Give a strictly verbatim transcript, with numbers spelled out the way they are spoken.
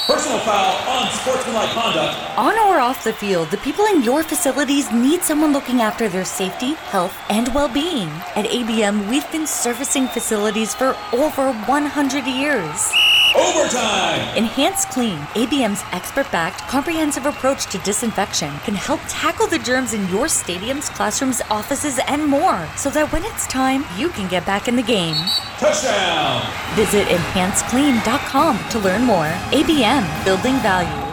Personal foul, unsportsmanlike conduct. On or off the field, the people in your facilities need someone looking after their safety, health, and well-being. At A B M, we've been servicing facilities for over one hundred years. Overtime! Enhanced Clean, A B M's expert-backed, comprehensive approach to disinfection, can help tackle the germs in your stadiums, classrooms, offices, and more, so that when it's time, you can get back in the game. Touchdown! Visit enhanced clean dot com to learn more. A B M, building value.